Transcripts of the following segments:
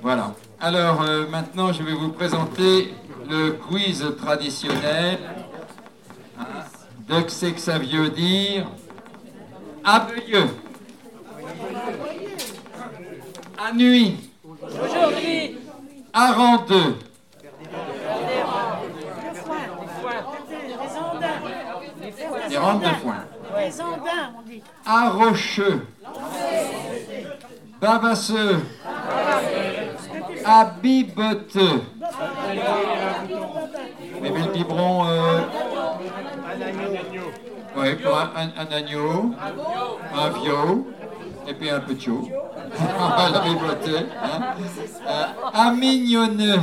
Voilà. Alors, maintenant, je vais vous présenter le quiz traditionnel. De que c'est que ça veut dire Abeuilleux. À nuit. Aujourd'hui. Arandeux. Les rondes de foin. Les andins, on dit. À Rocheux. Babasseux. À Bibeteux. Mais le biberon, oui, pour un agneau, un vieux, et puis un petit haut. La bibeteux. À Mignonneux.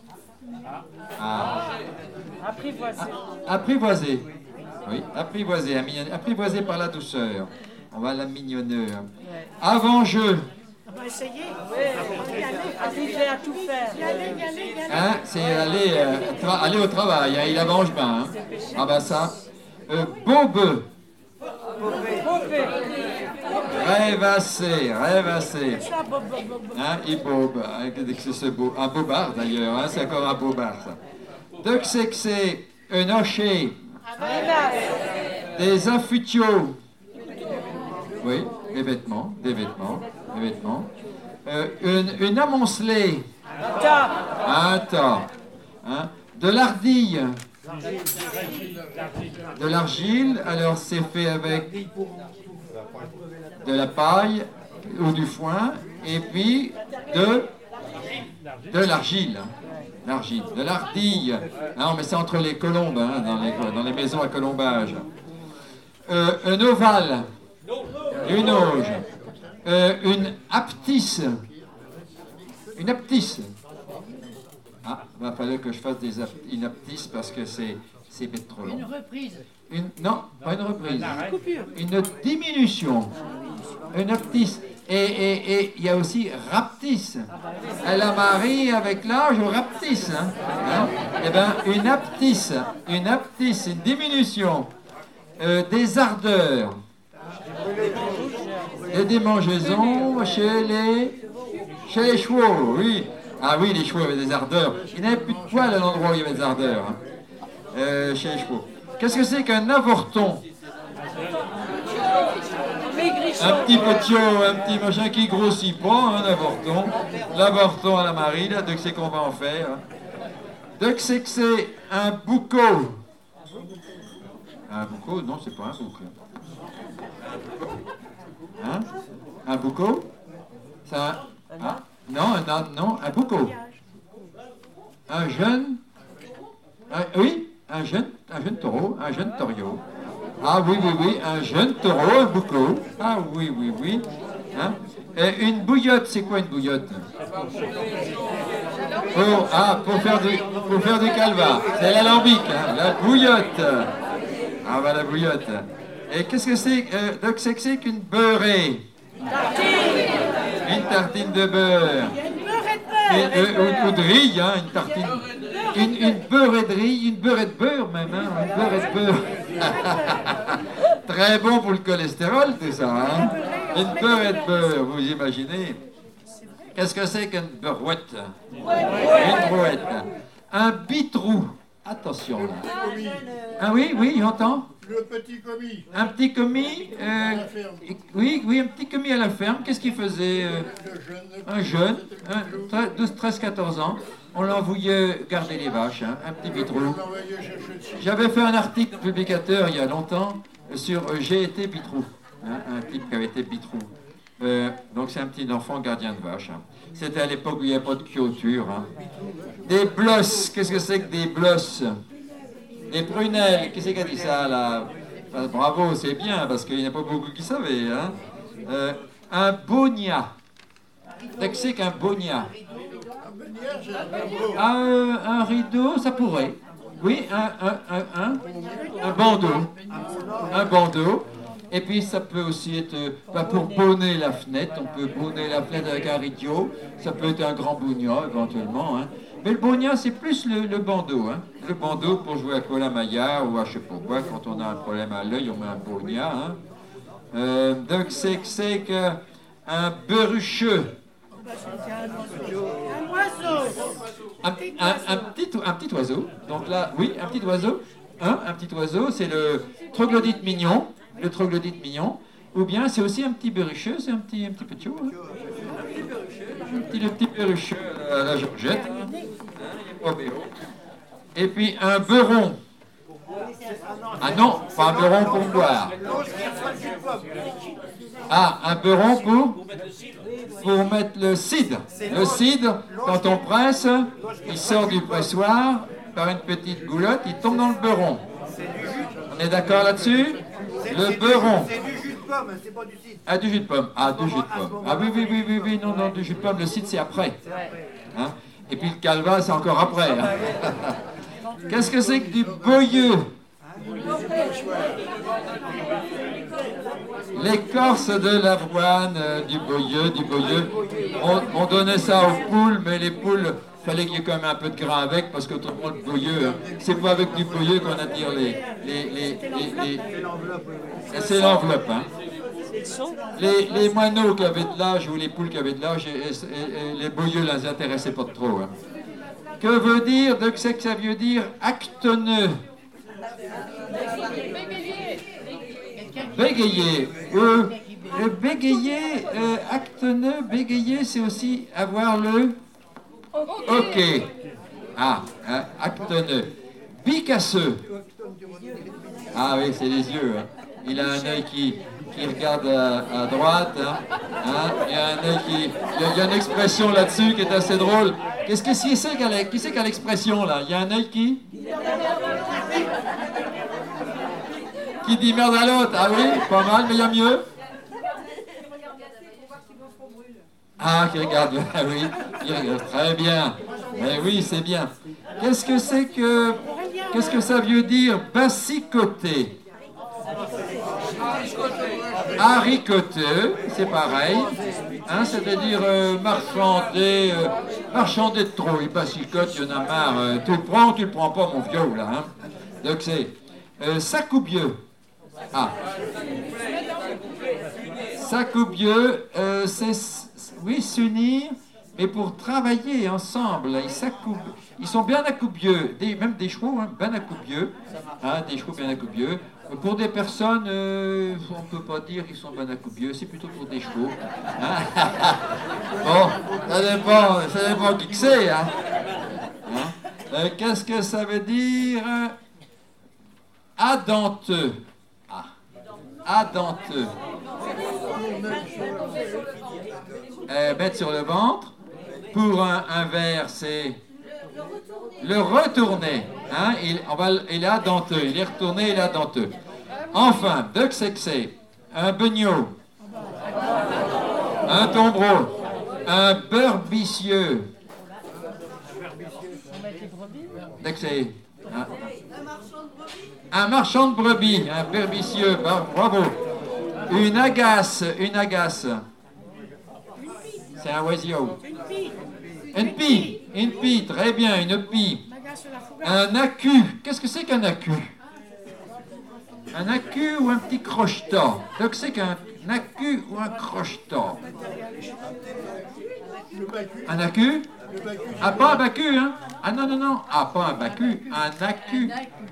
Apprivoisé. Oui, apprivoisé, apprivoisé par la douceur. On va la mignonneux. Avant-jeu. On va essayer. Arriver à tout faire. Hein, c'est aller au travail, hein, il avance bien. Hein. Ah ben ça. Beaubeux. Rêvassé. Hein, il bobe. Un bobard d'ailleurs, hein, c'est encore un bobard ça. De que c'est un hocher. Des affutiaux. Oui, des vêtements. Une amoncelée. Un tas. Hein? De l'ardille. De l'argile. Alors c'est fait avec de la paille ou du foin. Et puis de l'argile. De l'ardille. Non, mais c'est entre les colombes, hein, dans les maisons à colombage. Un ovale. Une auge. Une aptisse. Une aptisse. Ah, il va falloir que je fasse une aptisse parce que c'est trop long. Une reprise. Non, pas une reprise. Une diminution. Une aptisse. Et il y a aussi raptisse. Elle a marié avec l'âge au raptisse. Hein? Eh bien, une aptisse, une diminution. Des ardeurs. Et des démangeaisons chez les chevaux, oui. Ah oui, les chevaux avaient des ardeurs. Il n'y avait plus de poils à l'endroit où il y avait des ardeurs. Hein. Chez les chevaux. Qu'est-ce que c'est qu'un avorton? Un petit petiot, un petit machin qui grossit pas, un avorton. L'avorton à la Marie, là, de que c'est qu'on va en faire. De que c'est un boucau. Un boucau? Non, c'est pas un boucau. Hein? Un boucau? Ça, ah, non, un boucau. Un jeune? Oui, un jeune taureau, un jeune torio. Ah oui, un jeune taureau, un boucau. Ah oui. Hein? Une bouillotte, c'est quoi une bouillotte? Pour faire du calva. C'est l'alambic, hein? La bouillotte. Ah bah la bouillotte. Et qu'est-ce que c'est qu'une beurrée? Une tartine de beurre. Ou de riz, hein, une tartine. Une beurrée de riz, une beurrée de beurre même, hein, une beurrée de beurre. Très bon pour le cholestérol, tout ça, hein. Une beurrée de beurre, vous imaginez? Qu'est-ce que c'est qu'une beurrouette? Une brouette. Un bitrou. Attention là. Ah oui, j'entends. Le petit commis. Un petit commis, oui, un petit commis à la ferme. Qu'est-ce qu'il faisait? Un jeune, 13-14 ans. On l'envoyait garder les vaches, hein, un petit bitrou. J'avais fait un article publicateur il y a longtemps sur J'ai été bitrou, hein, un type qui avait été bitrou. Donc c'est un petit enfant gardien de vache. Hein. C'était à l'époque où il n'y avait pas de clôture. Hein. Des blosses, qu'est-ce que c'est que des blosses? Des prunelles, qu'est-ce qui a dit ça là? Enfin, bravo, c'est bien, parce qu'il n'y a pas beaucoup qui savaient. Hein. Un bonia. Qu'est-ce que c'est qu'un bonia? Un rideau, ça pourrait. Oui, un bandeau. Un bandeau. Et puis ça peut aussi être pour bonner la fenêtre. On peut bonner la fenêtre avec un rideau. Ça peut être un grand bonia éventuellement. Hein. Mais le bonia, c'est plus le bandeau. Hein. Le bandeau pour jouer à Colin-Maillard ou à je sais pas quoi. Quand on a un problème à l'œil, on met un bonia. Hein. Donc c'est qu'un berucheux. Un oiseau. Un petit oiseau. Donc là, oui, un petit oiseau. Un petit oiseau, c'est le troglodyte mignon. Le troglodyte mignon. Ou bien c'est aussi un petit berrucheux, c'est un petit petiot. Hein. Le petit berrucheux à la Georgette. Et puis un beuron. Ah non, pas un beuron pour boire. Ah, un beuron pour mettre le cidre. Le cidre, quand on presse, il sort du pressoir par une petite goulotte, il tombe dans le beuron. On est d'accord là-dessus? Le beuron. C'est du jus de pomme, c'est pas du cidre. Ah, du jus de pomme. Ah, du jus de pomme. Ah oui, non, du jus de pomme, le cidre c'est après. Hein? Et puis le calva c'est encore après. Hein? Qu'est-ce que c'est que du boyeux? L'écorce de l'avoine, du boyeux. On donnait ça aux poules, mais les poules, fallait qu'il y ait quand même un peu de grain avec, parce que autrement le boyeux, hein, c'est pas avec du boyeux qu'on attire c'est l'enveloppe. Hein. Les moineaux qui avaient de l'âge ou les poules qui avaient de l'âge, les boyeux ne les intéressaient pas trop. Hein. Que veut dire, de que c'est que ça veut dire actoneux? Bégayer. Bégayer, actoneux, bégayer, c'est aussi avoir le OK. Ah, hein, actoneux. Bicasseux. Ah oui, c'est les yeux. Hein. Il a un œil qui regarde à droite. Hein. Hein. Il y a un œil il y a une expression là-dessus qui est assez drôle. Qui c'est qui a l'expression là? Il y a un œil qui dit merde à l'autre. Ah oui, pas mal, mais il y a mieux. Ah, qui regarde, ah oui, il regarde, très bien. Mais oui, c'est bien. Qu'est-ce que ça veut dire bassicoter? Haricoteux, c'est pareil. Hein, c'est-à-dire marchander de trop. Il bassicote, il y en a marre. Tu le prends ou tu le prends pas, mon vieux, là. Hein. Donc c'est sacoubieux. Ah. Sacoubieux, c'est... Oui, s'unir, mais pour travailler ensemble. Ils sont bien accoubieux, même des chevaux, hein, bien accoubieux. Hein, des chevaux bien accoubieux. Pour des personnes, on ne peut pas dire qu'ils sont bien accoubieux, c'est plutôt pour des chevaux. Hein. Bon, ça dépend qui que c'est. Hein. Hein. Qu'est-ce que ça veut dire? Adenteux. Ah. Adenteux. Mettre sur le ventre. Pour un verre, c'est le retourner. Hein? Il est adenteux. Il est retourné, il est adenteux. Enfin, de que c'est un beugnot, un tombereau, un berbicieux. De que c'est un marchand de brebis, un berbicieux. Bravo. Une agace. C'est un oiseau. Une pie, très bien, une pie. Un accu. Qu'est-ce que c'est qu'un accu? Un accu ou un petit crochetat? Donc c'est qu'un accu ou un crochetat? Un accu? Ah, pas un bacu, hein? Ah non. Ah, pas un bacu, un accu.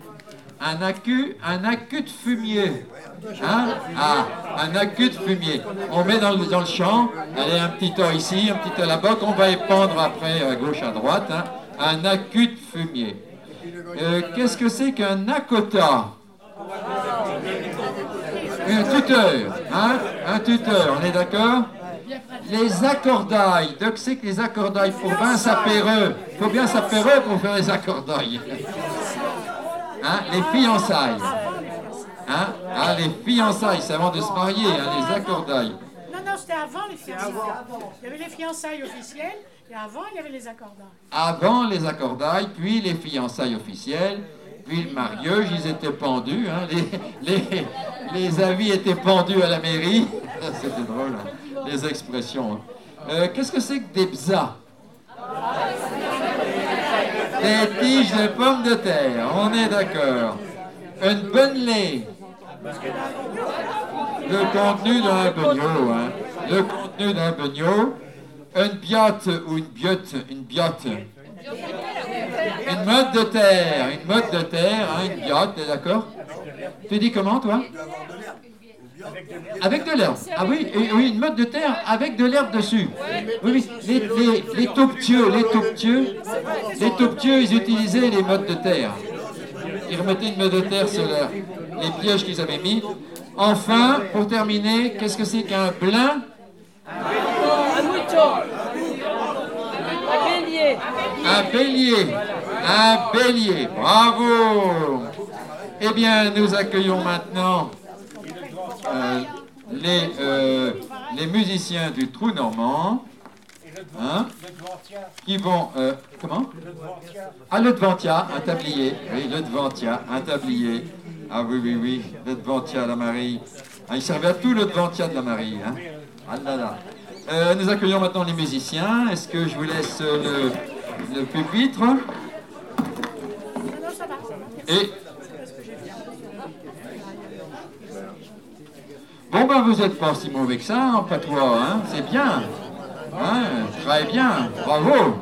Un accu de fumier. Hein? Ah, un accu de fumier. On met dans le champ, allez, un petit tas ici, un petit tas là-bas, qu'on va épandre après à gauche, à droite. Hein? Un accu de fumier. Qu'est-ce que c'est qu'un acota? Un tuteur. Hein? Un tuteur, on est d'accord? Les accordailles. Donc c'est que les accordailles, il faut bien s'apéreux. Il faut bien s'apéreux pour faire les accordailles. Hein? Les fiançailles. Hein? Ah, les fiançailles, c'est avant de se marier, hein, les accordailles. Non, c'était avant les fiançailles. Il y avait les fiançailles officielles et avant, il y avait les accordailles. Avant les accordailles, puis les fiançailles officielles, puis le mariage, ils étaient pendus. Hein, les avis étaient pendus à la mairie. C'était drôle, hein, les expressions. Hein. Qu'est-ce que c'est que des bzas? Des tiges de pommes de terre, on est d'accord. Une bonne lait. Le contenu d'un beugneau. Hein. Le contenu d'un beugneau. une biote ou une biote, une biote. Une motte de terre, hein, une biote, d'accord? Tu dis comment, toi? Avec de l'herbe. Ah oui, oui, une motte de terre avec de l'herbe dessus. Oui, oui, les tauptieux, ils utilisaient les mottes de terre. Ils remettaient une motte de terre sur les pièges qu'ils avaient mis. Enfin, pour terminer, qu'est-ce que c'est qu'un blin? Un mouton. Un bélier. Un bélier. Un bélier. Bravo. Eh bien, nous accueillons maintenant les musiciens du Trou Normand, hein, qui vont... comment? Ah, le Devantia, un tablier. Oui, le Devantia, un tablier. Ah oui, oui, oui, le Devantia, la Marie. Ah, il servait à tout le Devantia de la Marie. Hein. Ah là là. Nous accueillons maintenant les musiciens. Est-ce que je vous laisse le pupitre? Et... Bon ben vous n'êtes pas si mauvais que ça, en patois, hein, c'est bien. Hein, très bien, bravo.